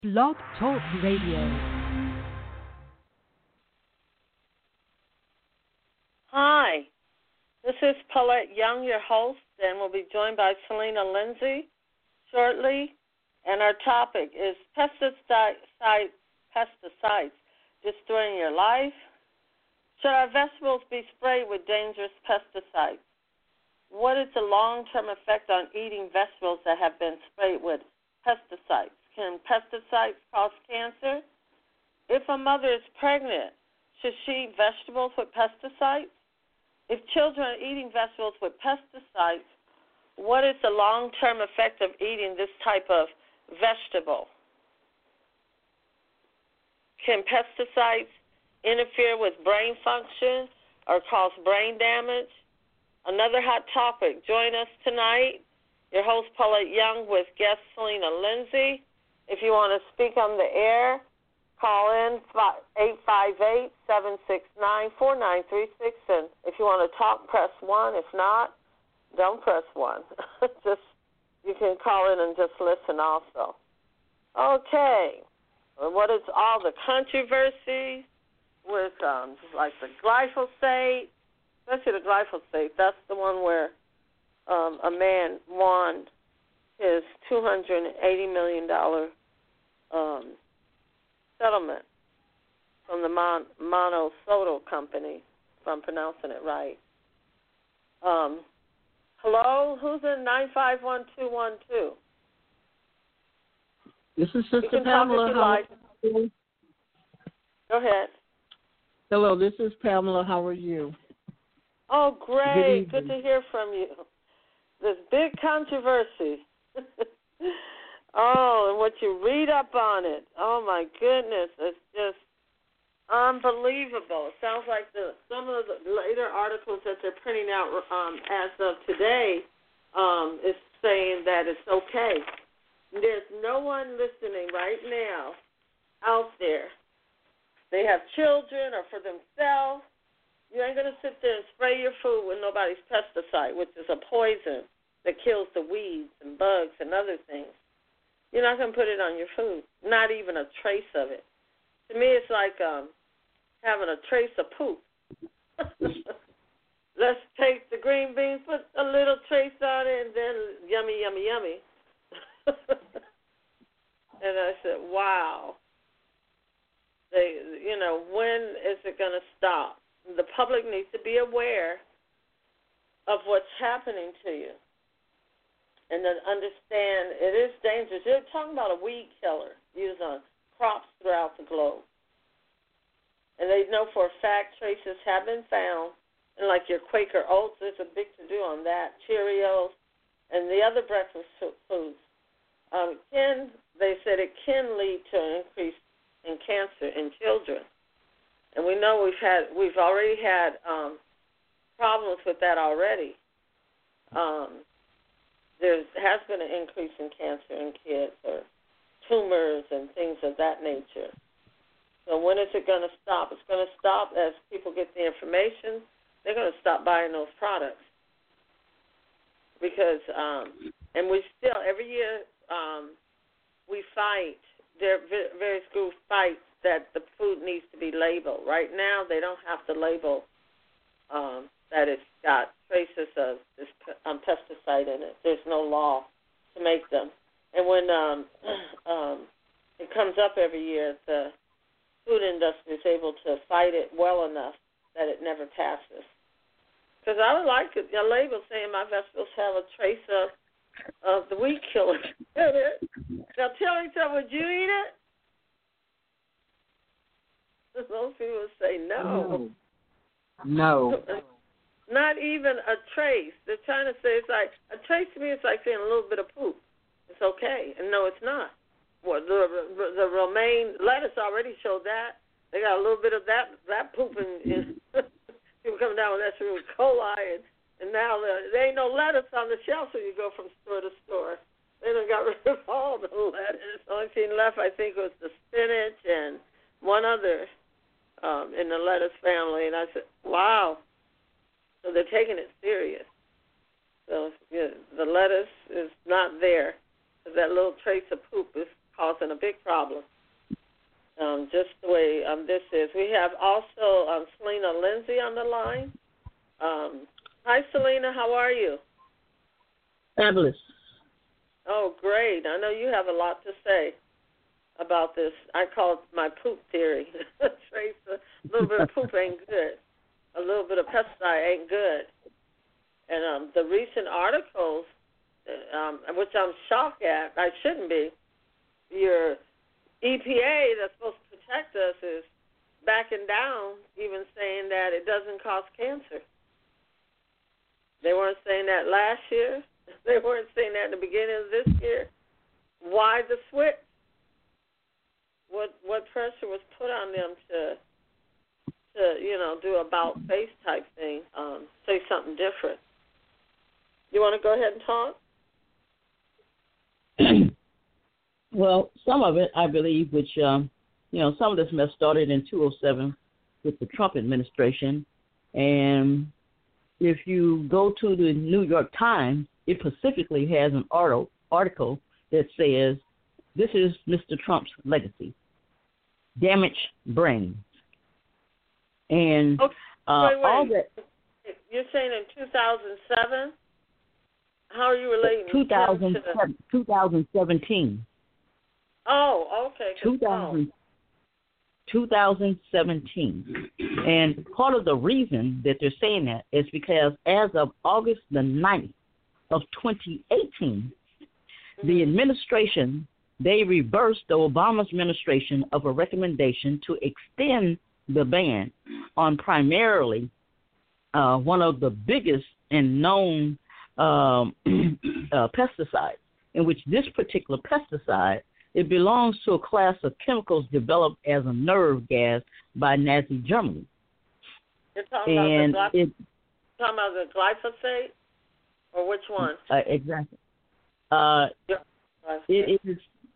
Blog Talk Radio. Hi, this is Paulette Young, your host, and we'll be joined by Selena Lindsay shortly. And our topic is pesticides destroying your life. Should our vegetables be sprayed with dangerous pesticides? What is the long-term effect on eating vegetables that have been sprayed with pesticides? Can pesticides cause cancer? If a mother is pregnant, should she eat vegetables with pesticides? If children are eating vegetables with pesticides, what is the long-term effect of eating this type of vegetable? Can pesticides interfere with brain function or cause brain damage? Another hot topic. Join us tonight. Your host, Paulette Young, with guest Selena Lindsay. If you want to speak on the air, call in 858-769-4936. And if you want to talk, press 1. If not, don't press 1. You can call in and just listen also. Okay. What is all the controversy with like the glyphosate, especially the glyphosate? That's the one where a man won his $280 million settlement from the Monsanto company, if I'm pronouncing it right. Hello? Who's in 951-212? This is Sister Pamela. Go ahead. Hello, this is Pamela. How are you? Oh, great. Good to hear from you. This big controversy. Oh, and what you read up on it. Oh, my goodness. It's just unbelievable. It sounds like some of the later articles that they're printing out as of today is saying that it's okay. There's no one listening right now out there. They have children or for themselves. You ain't going to sit there and spray your food with nobody's pesticide, which is a poison that kills the weeds and bugs and other things. You're not going to put it on your food, not even a trace of it. To me, it's like having a trace of poop. Let's take the green beans, put a little trace on it, and then yummy, yummy, yummy. And I said, wow. When is it going to stop? The public needs to be aware of what's happening to you and then understand it is dangerous. You're talking about a weed killer used on crops throughout the globe. And they know for a fact traces have been found. And like your Quaker Oats, there's a big to-do on that, Cheerios, and the other breakfast foods. They said it can lead to an increase in cancer in children. And we know we've already had problems with that already. There has been an increase in cancer in kids or tumors and things of that nature. So when is it going to stop? It's going to stop as people get the information. They're going to stop buying those products. Because, and we still, every year, we fight. There are various groups fight that the food needs to be labeled. Right now, they don't have to label that it's got traces of this pesticide in it. There's no law to make them. And when it comes up every year, the food industry is able to fight it well enough that it never passes. Because I would like a label saying my vegetables have a trace of the weed killer in it. Now tell me something, would you eat it? Most people would say no. No. Not even a trace. They're trying to say it's like a trace to me. It's like saying a little bit of poop. It's okay, and no, it's not. Well, the romaine lettuce already showed that. They got a little bit of that poop in people coming down with Escherichia coli, and now there ain't no lettuce on the shelf when you go from store to store. They done got rid of all the lettuce. The only thing left, I think, was the spinach and one other in the lettuce family. And I said, wow. So they're taking it serious. So the lettuce is not there. That little trace of poop is causing a big problem. Just the way this is. We have also Selena Lindsay on the line. Hi, Selena. How are you? Fabulous. Oh, great. I know you have a lot to say about this. I call it my poop theory. Trace, a little bit of poop ain't good. A little bit of pesticide ain't good. And the recent articles, which I'm shocked at, I shouldn't be, your EPA that's supposed to protect us is backing down, even saying that it doesn't cause cancer. They weren't saying that last year. They weren't saying that in the beginning of this year. Why the switch? What pressure was put on them to do about face type thing, say something different? You want to go ahead and talk? Well, some of it, I believe, which, some of this mess started in 2007 with the Trump administration. And if you go to the New York Times, it specifically has an article that says, this is Mr. Trump's legacy, damaged brains. And okay. Wait. all that. You're saying in 2007? How are you relating 2017. Oh, okay. 2017. And part of the reason that they're saying that is because as of August the 9th of 2018, the administration, they reversed the Obama administration of a recommendation to extend the ban on primarily one of the biggest and known pesticides, in which this particular pesticide, it belongs to a class of chemicals developed as a nerve gas by Nazi Germany. You're talking about the glyphosate, or which one? Exactly. It is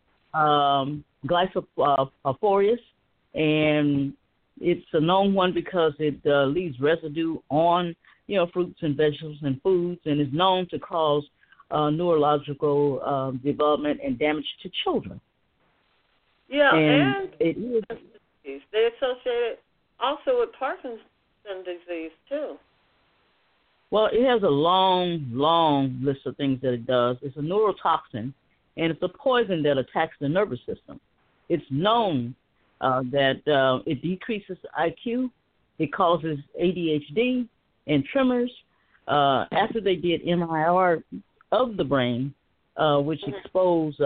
glyphosate, and it's a known one because it leaves residue on, fruits and vegetables and foods, and is known to cause neurological development and damage to children. Yeah, and it is. They associate it also with Parkinson's disease, too. Well, it has a long, long list of things that it does. It's a neurotoxin, and it's a poison that attacks the nervous system. It's known that it decreases IQ, it causes ADHD and tremors. After they did MRI of the brain, which exposed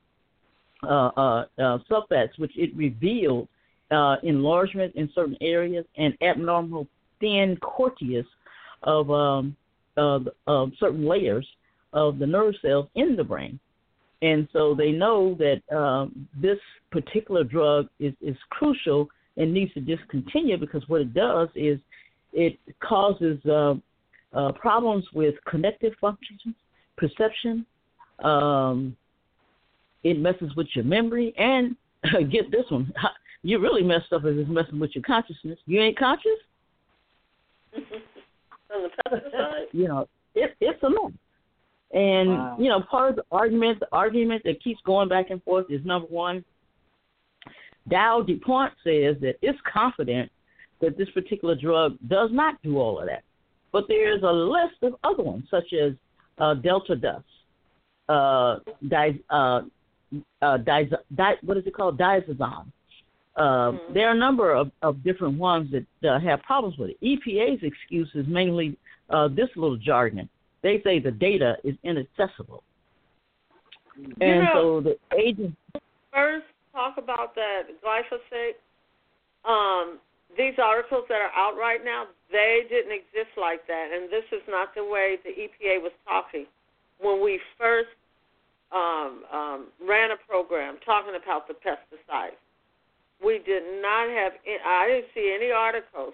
sulfates, which it revealed enlargement in certain areas and abnormal thin corteus of certain layers of the nerve cells in the brain. And so they know that this particular drug is crucial and needs to discontinue, because what it does is it causes problems with connective functions, perception. It messes with your memory, and get this one, you really messed up if it's messing with your consciousness. You ain't conscious? On the pesticide? It's a mess. And, wow. Part of the argument that keeps going back and forth is, number one, Dow DuPont says that it's confident that this particular drug does not do all of that. But there's a list of other ones, such as Delta Dust, diazazam. There are a number of different ones that have problems with it. EPA's excuse is mainly this little jargon. They say the data is inaccessible. And so the agent... First, talk about that glyphosate. These articles that are out right now, they didn't exist like that, and this is not the way the EPA was talking. When we first ran a program talking about the pesticides, we did not have, I didn't see any articles.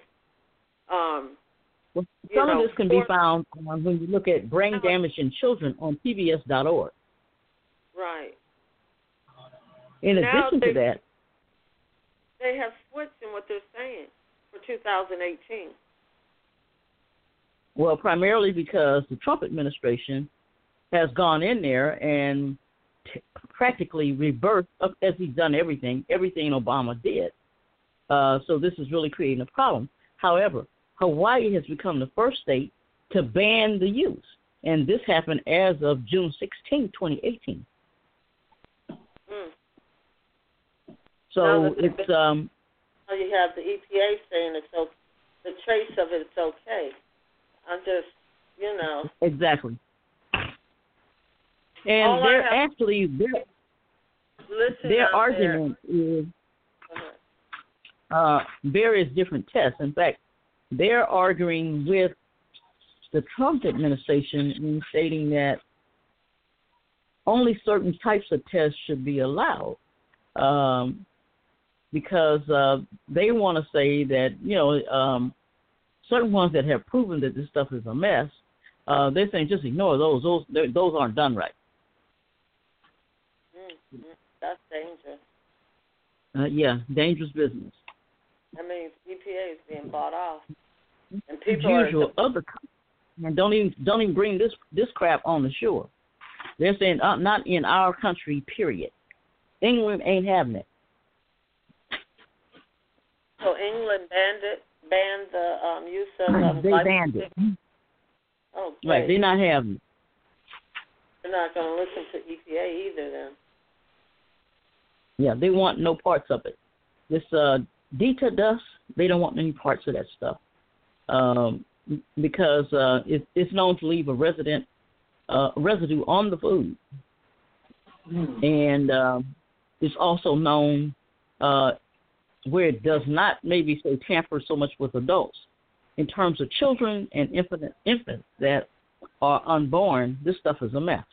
Some of this can be found when you look at brain damage in children on PBS.org. Right. In addition to that, they have switched in what they're saying for 2018. Well, primarily because the Trump administration has gone in there and practically rebirth as he's done everything Obama did. So this is really creating a problem. However, Hawaii has become the first state to ban the use, and this happened as of June 16, 2018. So it's you have the EPA saying it's okay. The trace of it's okay. I'm just, Exactly. And their argument is various different tests. In fact, they're arguing with the Trump administration in stating that only certain types of tests should be allowed. Because they want to say that, certain ones that have proven that this stuff is a mess, they're saying just ignore those. Those aren't done right. That's dangerous. Yeah, dangerous business. I mean, EPA is being bought off, and people and don't even bring this crap on the shore. They're saying not in our country. Period. England ain't having it. So England banned the use of they banned it. Oh, great. Right, they're not having it. They're not going to listen to EPA either then. Yeah, they want no parts of it. This DETA dust, they don't want any parts of that stuff because it's known to leave a residue on the food. And it's also known where it does not maybe say tamper so much with adults. In terms of children and infants that are unborn, this stuff is a mess.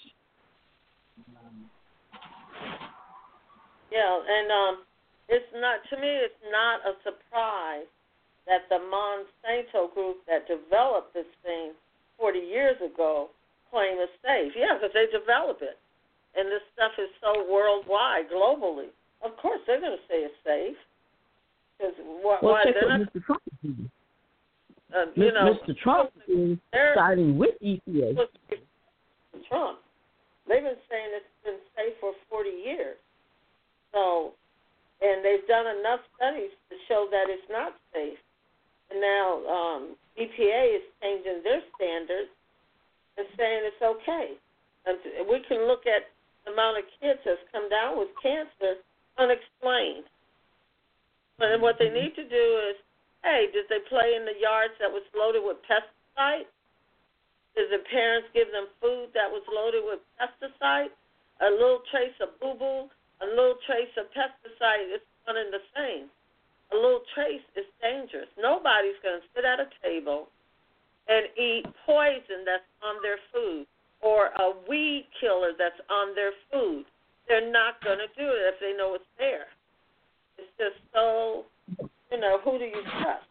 Yeah, and it's not, to me, it's not a surprise that the Monsanto group that developed this thing 40 years ago claim it's safe. Yeah, because they develop it. And this stuff is so worldwide, globally. Of course, they're going to say it's safe. Because why check they're what not, Mr. Trump is doing. Mr. Trump is siding with EPA. Trump. They've been saying it's been safe for 40 years. So, and they've done enough studies to show that it's not safe. And now EPA is changing their standards and saying it's okay. And we can look at the amount of kids that's come down with cancer unexplained. And what they need to do is, hey, did they play in the yards that was loaded with pesticides? Did the parents give them food that was loaded with pesticides? A little trace of boo-boo, a little trace of pesticide is one and the same. A little trace is dangerous. Nobody's going to sit at a table and eat poison that's on their food or a weed killer that's on their food. They're not going to do it if they know it's there. It's just so, who do you trust?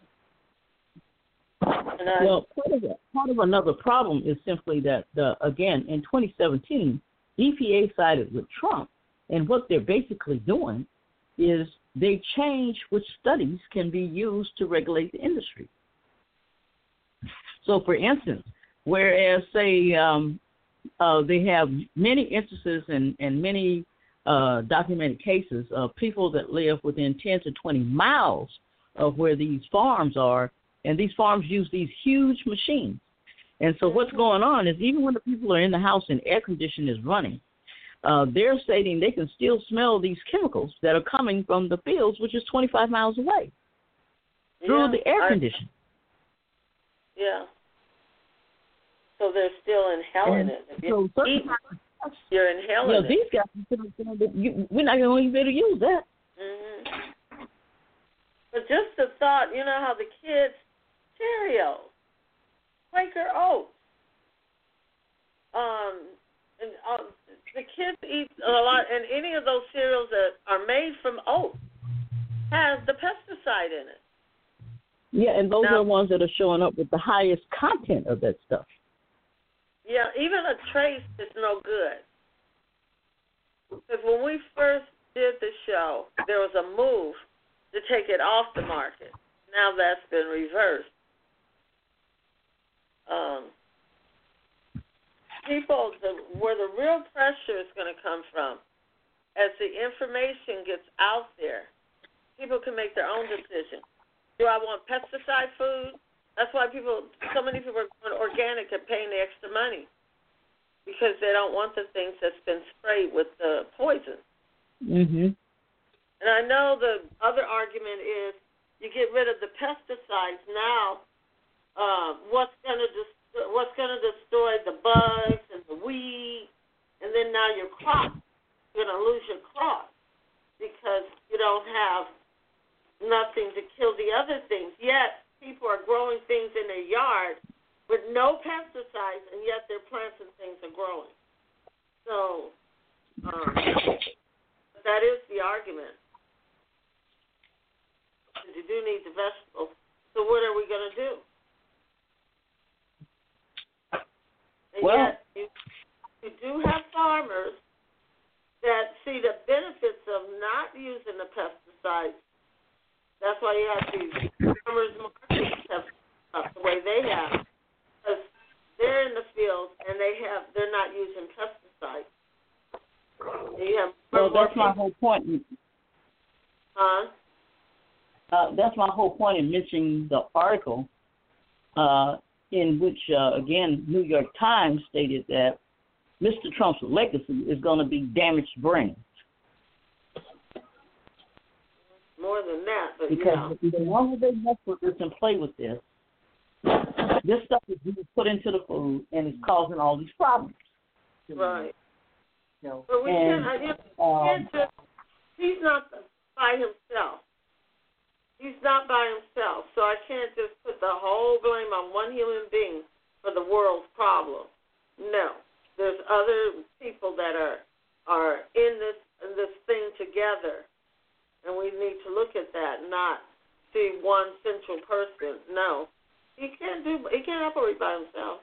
Well, part of another problem is simply that, again, in 2017, EPA sided with Trump, and what they're basically doing is they change which studies can be used to regulate the industry. So, for instance, whereas, say, they have many instances and many documented cases of people that live within 10 to 20 miles of where these farms are, and these farms use these huge machines. And so what's going on is even when the people are in the house and air conditioning is running, they're stating they can still smell these chemicals that are coming from the fields, which is 25 miles away, through the air conditioning. Yeah. So they're still inhaling it. If you're inhaling it. These guys, we're not going to be able to use that. Mm-hmm. But just the thought, how the kids, Cheerios, Quaker Oats, the kids eat a lot, and any of those cereals that are made from oats has the pesticide in it. Yeah, and those are the ones that are showing up with the highest content of that stuff. Yeah, even a trace is no good. Because when we first did the show, there was a move to take it off the market. Now that's been reversed. people, where the real pressure is going to come from, as the information gets out there, people can make their own decision. Do I want pesticide food? That's why so many people are going organic and paying the extra money, because they don't want the things that's been sprayed with the poison. Mhm. And I know the other argument is you get rid of the pesticides now. What's going to destroy the bugs and the weeds, and then now your crop, you're going to lose your crop because you don't have nothing to kill the other things. Yet people are growing things in their yard with no pesticides, and yet their plants and things are growing. So that is the argument. You do need the vegetables. So what are we going to do? And yet you do have farmers that see the benefits of not using the pesticides. That's why you have these farmers markets have stuff the way they have, because they're in the field and they're not using pesticides. And you have that's my whole point. That's my whole point in mentioning the article in which, again, New York Times stated that Mr. Trump's legacy is going to be damaged brains. More than that, but because the longer they mess with this and play with this stuff is being put into the food and it's causing all these problems. Right. You know, but we can't just, he's not by himself. He's not by himself, so I can't just put the whole blame on one human being for the world's problem. No, there's other people that are in this thing together, and we need to look at that, not see one central person. No, he can't operate by himself.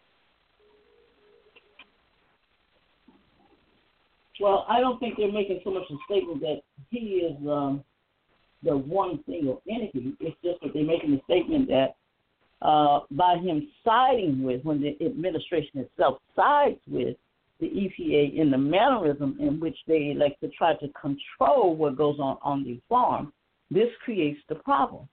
Well, I don't think they're making so much a statement that he is the one single entity. It's just that they're making the statement that by him siding with, when the administration itself sides with the EPA in the mannerism in which they like to try to control what goes on these farms, this creates the problem.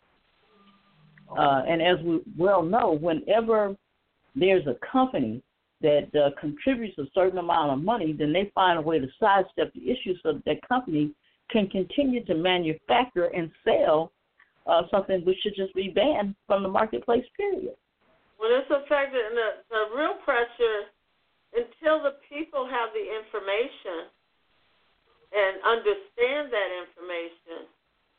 And as we well know, whenever there's a company that contributes a certain amount of money, then they find a way to sidestep the issue so that company can continue to manufacture and sell something which should just be banned from the marketplace, period. Well, it's affected, and the real pressure, until the people have the information and understand that information,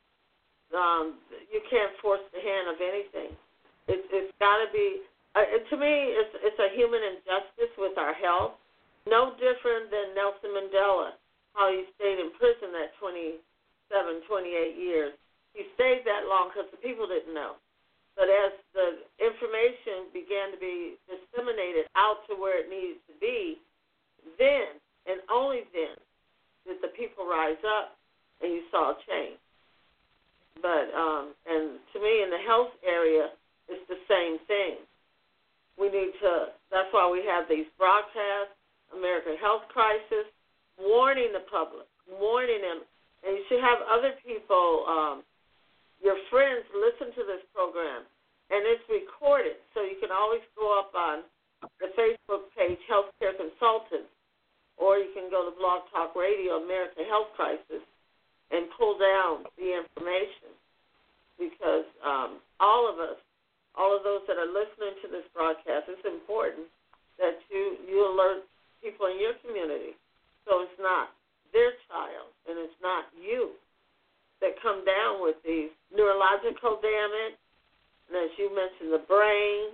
you can't force the hand of anything. It's got to be, to me, it's a human injustice with our health, no different than Nelson Mandela, how he stayed in prison that 28 years. He stayed that long because the people didn't know. But as the information began to be disseminated out to where it needed to be, then and only then did the people rise up and you saw a change. But, and to me, in the health area, it's the same thing. We need to, that's why we have these broadcasts, American Health Crisis, warning the public, warning them. And you should have other people, your friends, listen to this program. And it's recorded, so you can always go up on the Facebook page, Healthcare Consultants, or you can go to Blog Talk Radio, American Health Crisis, and pull down the information. Because all of us, all of those that are listening to this broadcast, it's important that you alert people in your community. So it's not their child and it's not you that come down with these neurological damage. And as you mentioned, the brain.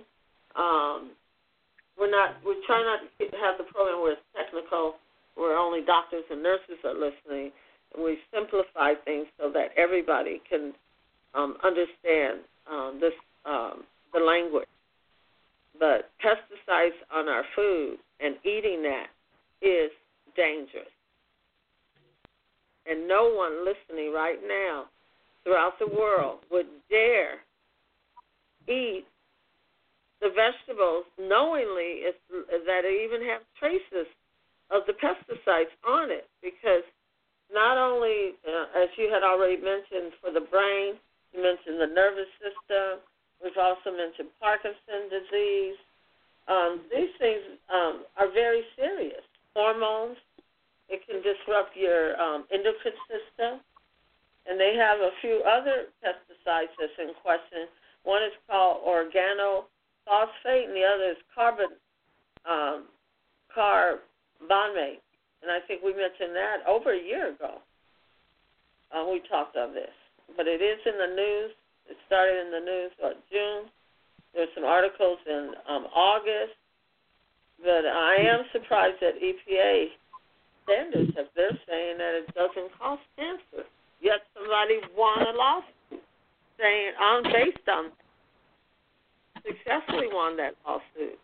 We try not to have the program where it's technical, where only doctors and nurses are listening. And we simplify things so that everybody can understand the language. But pesticides on our food and eating that is dangerous. And no one listening right now throughout the world would dare eat the vegetables knowingly that it even have traces of the pesticides on it, because not only, as you had already mentioned, for the brain, you mentioned the nervous system. We've also mentioned Parkinson's disease. These things are very serious. Hormones, it can disrupt your endocrine system. And they have a few other pesticides that's in question. One is called organophosphate, and the other is carbamate. And I think we mentioned that over a year ago. We talked of this. But it is in the news. It started in the news in June. There's some articles in August. But I am surprised that EPA standards, if they're saying that it doesn't cause cancer. Yet somebody won a lawsuit saying, based on that, successfully won that lawsuit.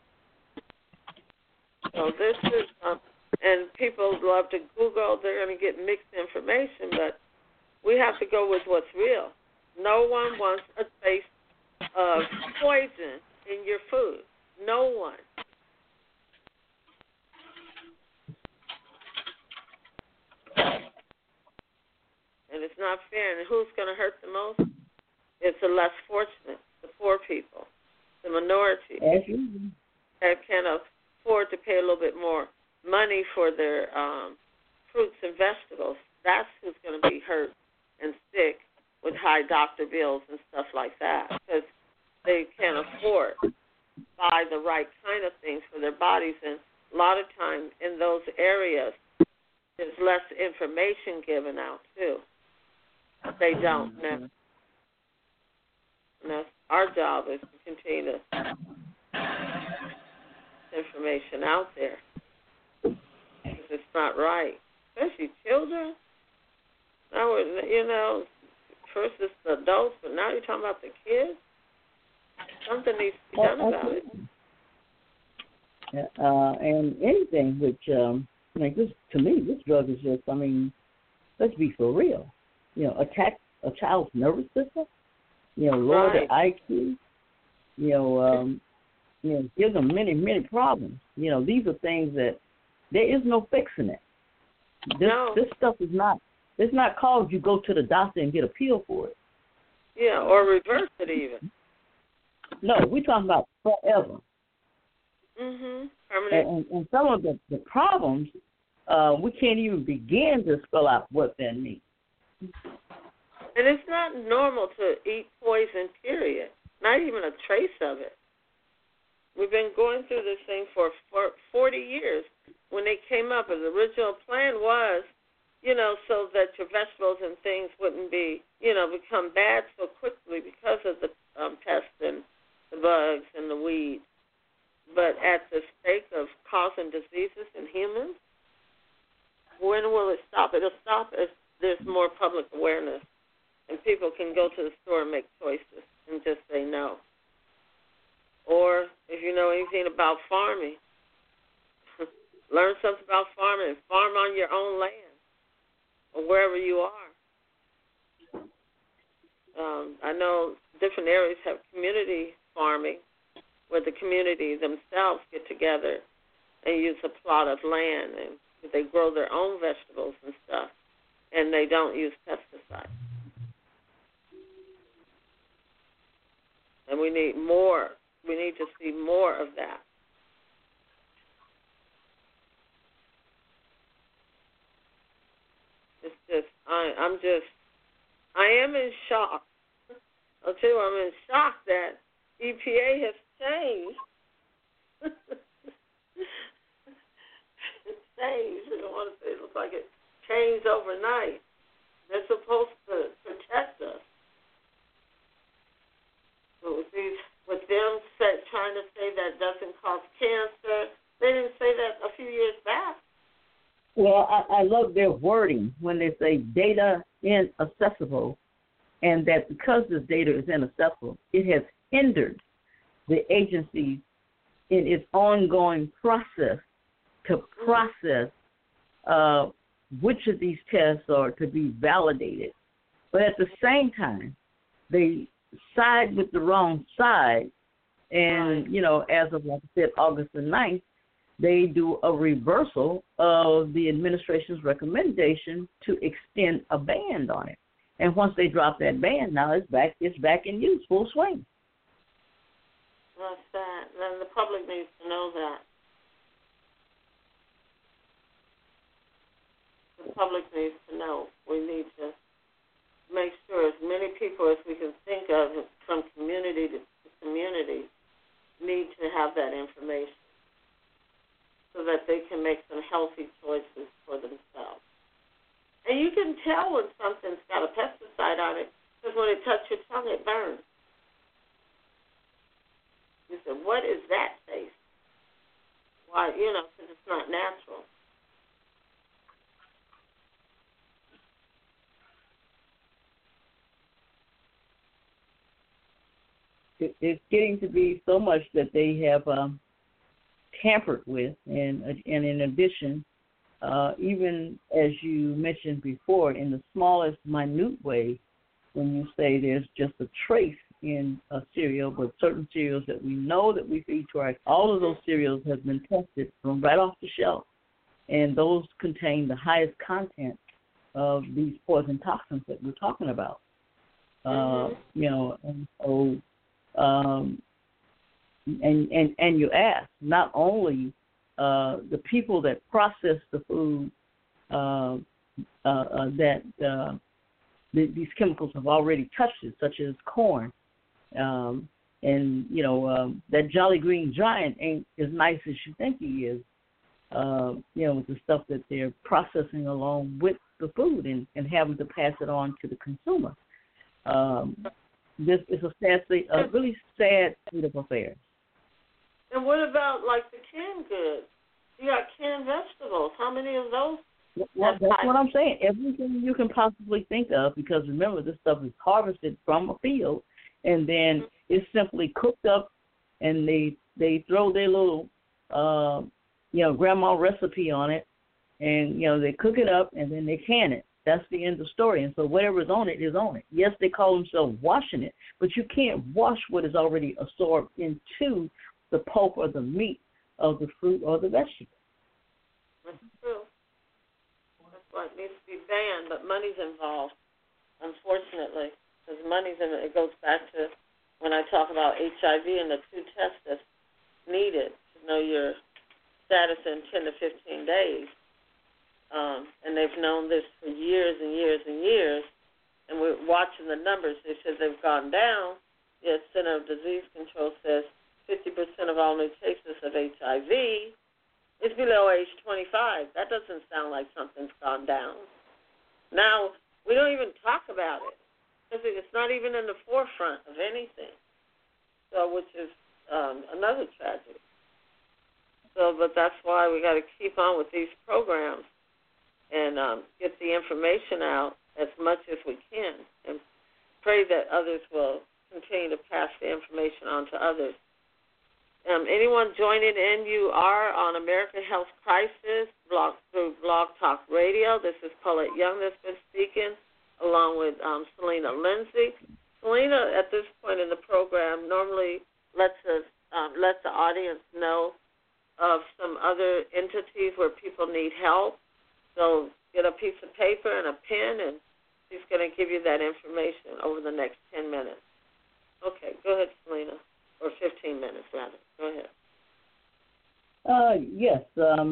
So this is, and people love to Google, they're going to get mixed information, but we have to go with what's real. No one wants a taste of poison in your food. No one. And it's not fair. And who's going to hurt the most? It's the less fortunate, the poor people, the minority that can afford to pay a little bit more money for their fruits and vegetables. That's who's going to be hurt and sick with high doctor bills and stuff like that, because they can't afford to buy the right kind of things for their bodies. And a lot of times in those areas, there's less information given out, too. They don't know. And that's our job, is to continue to information out there, because it's not right, especially children. Now, first it's the adults, but now you're talking about the kids. Something needs to be done about it. And anything which, like this, to me, this drug is just, let's be for real. Attack a child's nervous system, lower their IQ, give them many, many problems. These are things that there is no fixing it. This stuff is not, it's not called you go to the doctor and get a pill for it. Yeah, or reverse it even. No, we're talking about forever. Permanent. And some of the problems, we can't even begin to spell out what that means. And it's not normal to eat poison, period. Not even a trace of it. We've been going through this thing for 40 years. When they came up, the original plan was, so that your vegetables and things wouldn't be, become bad so quickly because of the pests and the bugs and the weeds. But at the stake of causing diseases in humans, when will it stop? It'll stop if there's more public awareness and people can go to the store and make choices and just say no. Or if you know anything about farming, learn something about farming. Farm on your own land or wherever you are. I know different areas have community farming where the community themselves get together and use a plot of land, and they grow their own vegetables and stuff, and they don't use pesticides. And we need more. We need to see more of that. It's just, I am in shock. I'll tell you, I'm in shock that EPA has changed. It's changed. I don't want to say it looks like it changed overnight. They're supposed to protect us. But with them trying to say that doesn't cause cancer, they didn't say that a few years back. Well, I love their wording when they say data inaccessible, and that because this data is inaccessible, it has hindered the agency in its ongoing process to process which of these tests are to be validated. But at the same time, they side with the wrong side And, right. As of, like I said, August the 9th, they do a reversal of the administration's recommendation to extend a ban on it. And once they drop that ban, now it's back in use, full swing. What's that? Then the public needs to know that. The public needs to know. We need to make sure as many people as we can think of from community to community need to have that information so that they can make some healthy choices for themselves. And you can tell when something's got a pesticide on it because when it touches your tongue, it burns. You said, what is that taste? Why, because it's not natural. It's getting to be so much that they have tampered with, and in addition, even as you mentioned before, in the smallest, minute way, when you say there's just a trace in a cereal, but certain cereals that we know that we feed to all of those cereals have been tested from right off the shelf, and those contain the highest content of these poison toxins that we're talking about. And so. And you ask, not only the people that process the food that these chemicals have already touched it, such as corn, that Jolly Green Giant ain't as nice as you think he is, with the stuff that they're processing along with the food and having to pass it on to the consumer. This is a really sad state of affairs. And what about, like, the canned goods? You got canned vegetables. How many of those? Well, that's what I'm saying. Everything you can possibly think of, because remember, this stuff is harvested from a field, and then it's simply cooked up, and they throw their little, grandma recipe on it, and, they cook it up, and then they can it. That's the end of the story. And so whatever's on it is on it. Yes, they call themselves washing it, but you can't wash what is already absorbed into the pulp or the meat of the fruit or the vegetable. That's true. That's why it needs to be banned, but money's involved, unfortunately, because it goes back to when I talk about HIV and the 2 tests that's needed to know your status in 10 to 15 days. And they've known this for years and years and years, and we're watching the numbers. They said they've gone down. The Center of Disease Control says 50% of all new cases of HIV is below age 25. That doesn't sound like something's gone down. Now, we don't even talk about it because it's not even in the forefront of anything, which is another tragedy. But that's why we got to keep on with these programs and get the information out as much as we can and pray that others will continue to pass the information on to others. Anyone joining in, you are on American Health Crisis through Blog Talk Radio. This is Paulette Young that's been speaking, along with Selena Lindsay. Selena, at this point in the program, normally lets the audience know of some other entities where people need help. So get a piece of paper and a pen, and she's going to give you that information over the next 10 minutes. Okay, go ahead, Selena, or 15 minutes, rather. Go ahead. Yes,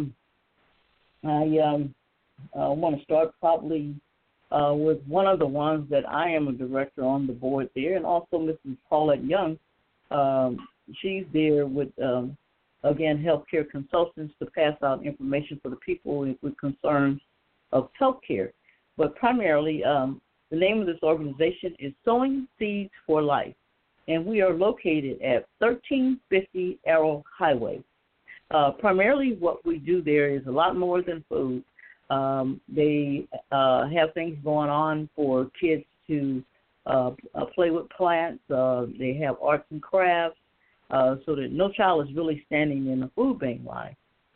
I want to start probably with one of the ones that I am a director on the board there, and also Mrs. Paulette Young. She's there with, again, healthcare consultants to pass out information for the people with concerns of healthcare. But primarily, the name of this organization is Sowing Seeds for Life, and we are located at 1350 Arrow Highway. Primarily what we do there is a lot more than food. They have things going on for kids to play with plants. They have arts and crafts, so that no child is really standing in a food bank line.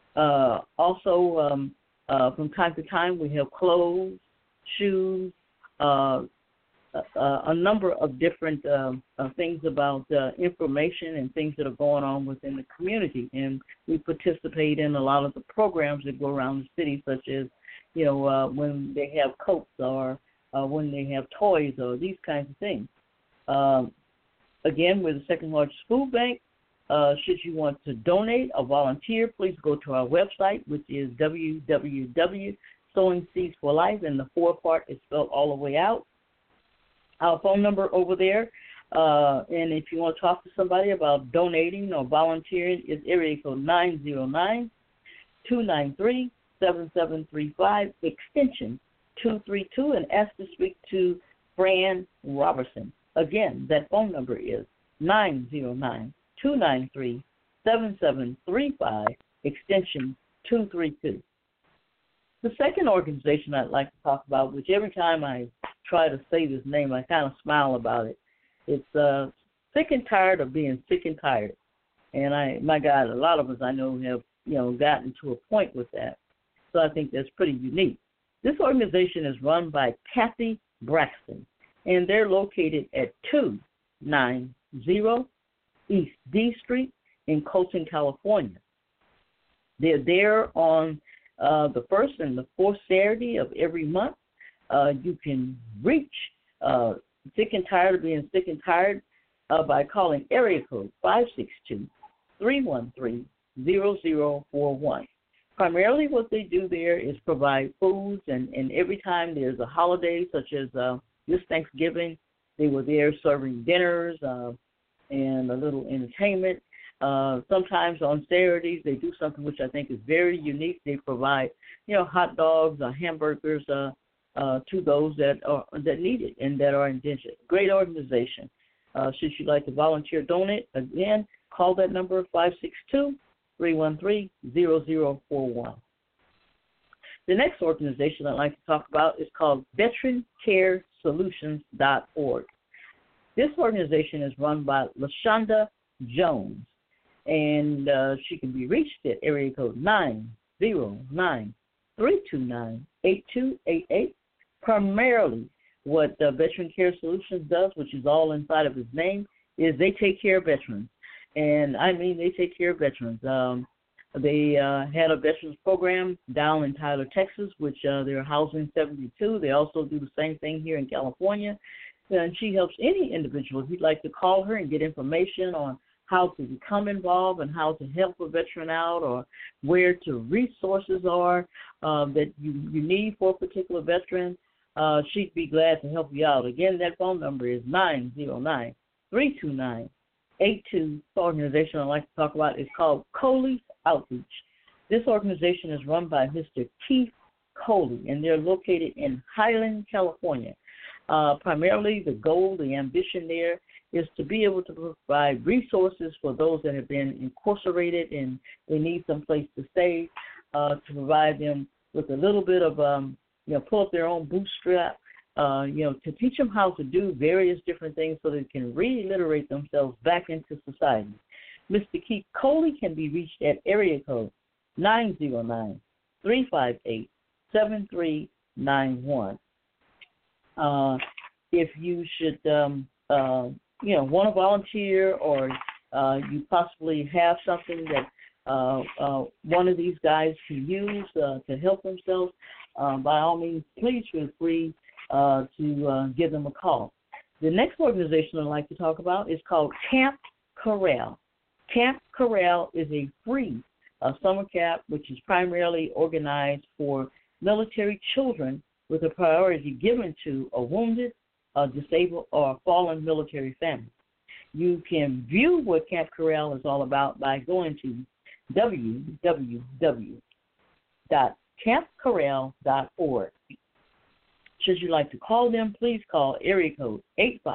Also, from time to time, we have clothes, shoes, a number of different things about information and things that are going on within the community. And we participate in a lot of the programs that go around the city, such as, when they have coats or when they have toys or these kinds of things. Again, we're the second largest food bank. Should you want to donate or volunteer, please go to our website, which is www.Sowing Seeds for Life, and the 4 part is spelled all the way out. Our phone number over there, and if you want to talk to somebody about donating or volunteering, is area code 909-293-7735, extension 232, and ask to speak to Fran Robertson. Again, that phone number is 909-293-7735, extension 232. The second organization I'd like to talk about, which every time I try to say this name, I kind of smile about it. It's sick and tired of being sick and tired. And my God, a lot of us I know have, gotten to a point with that. So I think that's pretty unique. This organization is run by Kathy Braxton, and they're located at 290 East D Street in Colton, California. They're there on the first and the fourth Saturday of every month. You can reach sick and tired of being sick and tired by calling area code 562-313-0041. Primarily what they do there is provide foods, and every time there's a holiday, such as this Thanksgiving, they were there serving dinners and a little entertainment. Sometimes on Saturdays they do something which I think is very unique. They provide, hot dogs or hamburgers to those that need it and that are indigent. Great organization. Should you like to volunteer or donate, again, call that number 562-313-0041. The next organization I'd like to talk about is called VeteranCareSolutions.org. This organization is run by LaShonda Jones, and she can be reached at area code 909-329-8288. Primarily what Veteran Care Solutions does, which is all inside of its name, is they take care of veterans. And I mean they take care of veterans. They had a veterans program down in Tyler, Texas, which they're housing 72. They also do the same thing here in California. And she helps any individual who'd like to call her and get information on how to become involved and how to help a veteran out, or where to resources are that you need for a particular veteran. She'd be glad to help you out. Again, that phone number is 909-329-8288. The organization I'd like to talk about is called Coley Outreach. This organization is run by Mr. Keith Coley, and they're located in Highland, California. Primarily the goal, the ambition there is to be able to provide resources for those that have been incarcerated and they need some place to stay, to provide them with a little bit of, pull up their own bootstrap, to teach them how to do various different things so they can re-literate themselves back into society. Mr. Keith Coley can be reached at area code 909-358-7391. If you should, want to volunteer, or you possibly have something that one of these guys can use to help themselves, by all means, please feel free to give them a call. The next organization I'd like to talk about is called Camp Corral. Camp Corral is a free summer camp which is primarily organized for military children with a priority given to a wounded, disabled, or fallen military family. You can view what Camp Corral is all about by going to www.campcorral.org. Should you like to call them, please call area code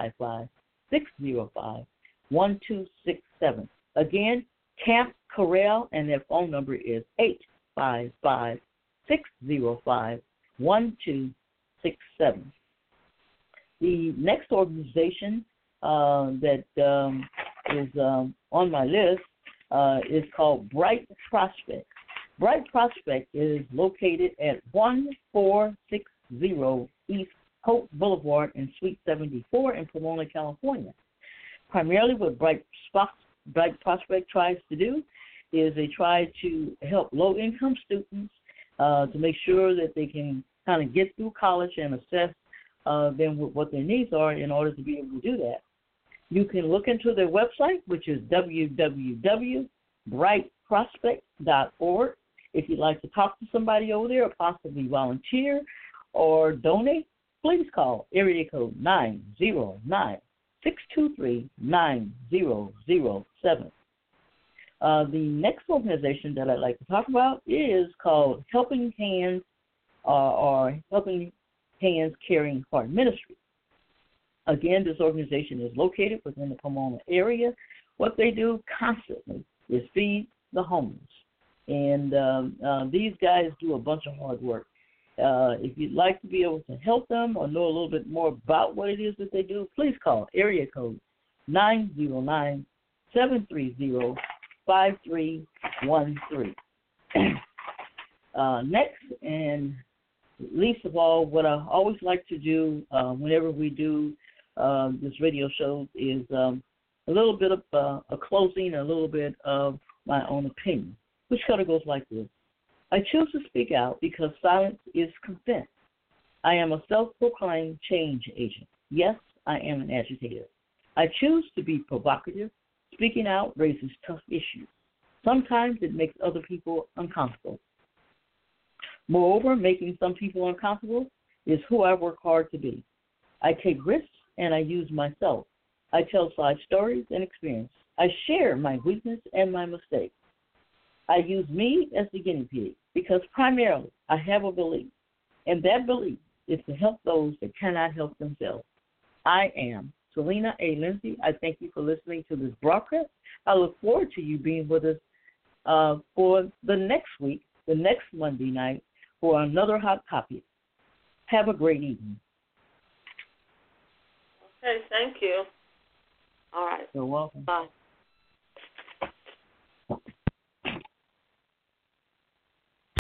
855-605-1267. Again, Camp Corral, and their phone number is 855-605-1267. The next organization that is on my list is called Bright Prospect. Bright Prospect is located at 1460 East Hope Boulevard and Suite 74 in Pomona, California. Primarily what Bright Prospect tries to do is they try to help low-income students to make sure that they can kind of get through college and assess them what their needs are in order to be able to do that. You can look into their website, which is www.brightprospect.org. If you'd like to talk to somebody over there or possibly volunteer or donate, please call area code 909-623-9007. The next organization that I'd like to talk about is called Helping Hands or Helping Hands Caring Heart Ministry. Again, this organization is located within the Pomona area. What they do constantly is feed the homeless. And these guys do a bunch of hard work. If you'd like to be able to help them or know a little bit more about what it is that they do, please call area code 909-730-5313. Next, and least of all, what I always like to do whenever we do this radio show is a little bit of a closing, a little bit of my own opinion, which kind of goes like this. I choose to speak out because silence is consent. I am a self-proclaimed change agent. Yes, I am an agitator. I choose to be provocative. Speaking out raises tough issues. Sometimes it makes other people uncomfortable. Moreover, making some people uncomfortable is who I work hard to be. I take risks and I use myself. I tell side stories and experience. I share my weakness and my mistakes. I use me as the guinea pig because primarily I have a belief, and that belief is to help those that cannot help themselves. I am Selena A. Lindsay. I thank you for listening to this broadcast. I look forward to you being with us for the next week, the next Monday night, for another hot topic. Have a great evening. Okay, thank you. All right. You're welcome. Bye.